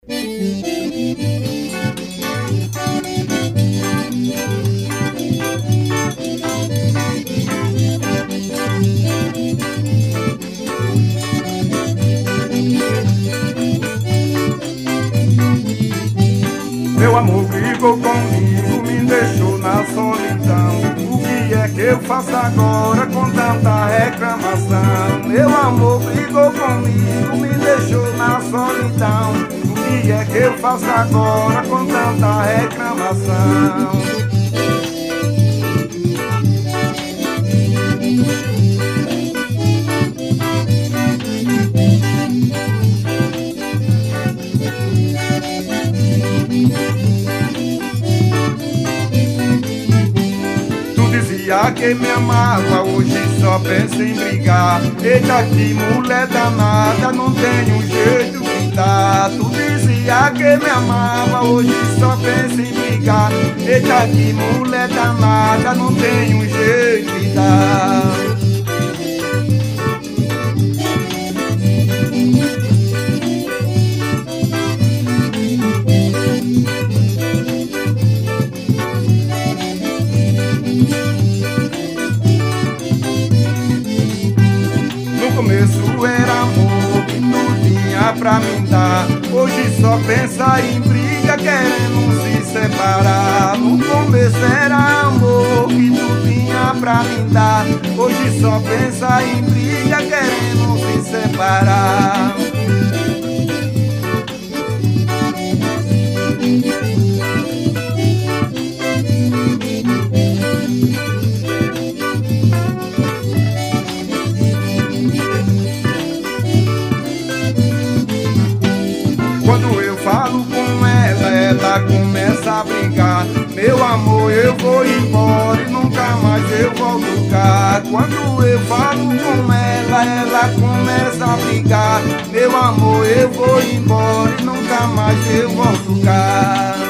Meu amor brigou comigo, me deixou na solidão. O que é que eu faço agora com tanta reclamação? Meu amor brigou comigo, me deixou na solidão. O que é que eu faço agora com tanta reclamação? Que me amava, hoje só pensa em brigar. Eita, que mulher danada, não tem um jeito que dá. Tu dizia que me amava, hoje só pensa em brigar. Eita, que mulher danada, não tem um jeito que dá. Era amor que tu tinha pra me dar. Hoje só pensa em briga, querendo se separar. No começo era amor que tu tinha pra me dar. Hoje só pensa em briga, querendo se separar. Quando eu falo com ela, ela começa a brigar. Meu amor, eu vou embora e nunca mais eu volto cá. Quando eu falo com ela, ela começa a brigar. Meu amor, eu vou embora e nunca mais eu volto cá.